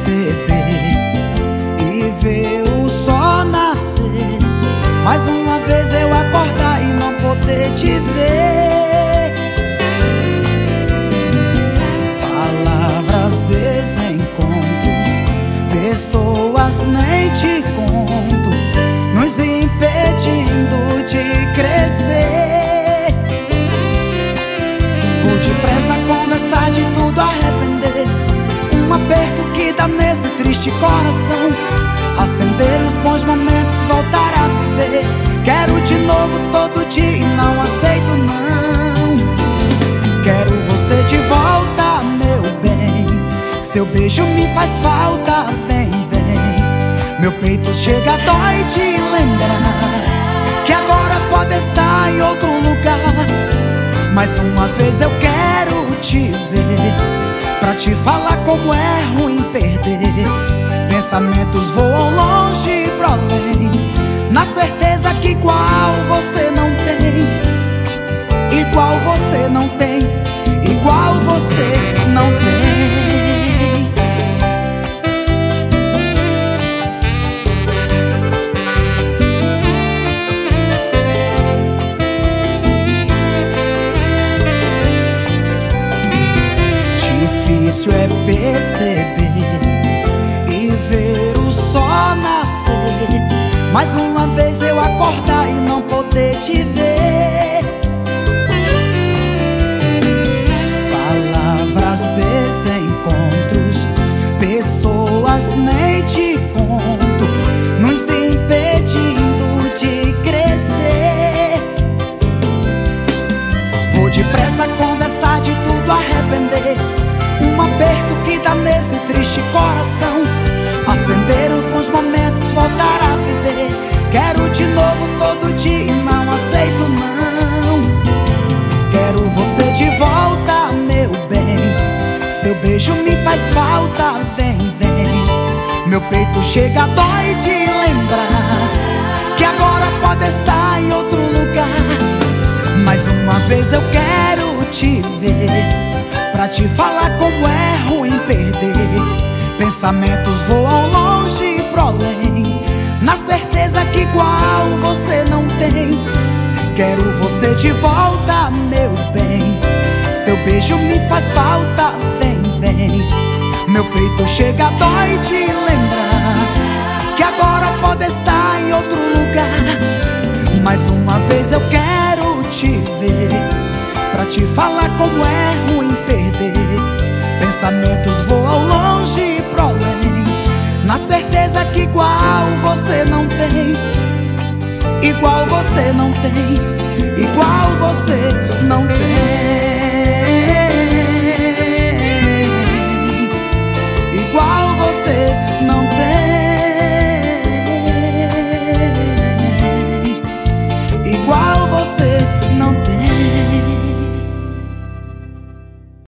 perceber e ver o sol nascer. Mais uma vez eu acordar e não poder te ver. Palavras, desencontros, pessoas nem te conto, nos impedindo de crescer. Vou depressa conversar de tudo, arrepender. Um aperto que dá nesse triste coração, acender os bons momentos, voltar a viver. Quero de novo todo dia e não aceito não. Quero você de volta, meu bem. Seu beijo me faz falta, vem, vem. Meu peito chega, dói de lembrar que agora pode estar em outro lugar. Mais uma vez eu quero te ver, pra te falar como é ruim perder. Pensamentos voam longe pro além, na certeza que igual você não tem, igual você não tem, igual você não tem. Difícil é perceber e ver o sol nascer. Mais uma vez eu acordar e não poder te ver. Palavras, desencontros, pessoas nem te conto, nos impedindo de crescer. Vou depressa conversar de tudo, arrepender. Um aperto que dá nesse triste coração, acender os bons momentos, voltar a viver. Quero de novo todo dia e não aceito não. Quero você de volta, meu bem. Seu beijo me faz falta, vem, vem. Meu peito chega, dói de lembrar que agora pode estar em outro lugar. Mais uma vez eu quero te ver, pra te falar como é ruim perder. Pensamentos voam longe pro além, na certeza que igual você não tem. Quero você de volta, meu bem. Seu beijo me faz falta, vem, vem. Meu peito chega, dói de lembrar que agora pode estar em outro lugar. Mais uma vez eu quero te ver, pra te falar como é ruim perder. Pensamentos voam longe pro além, na certeza que igual você não tem, igual você não tem, igual você não tem.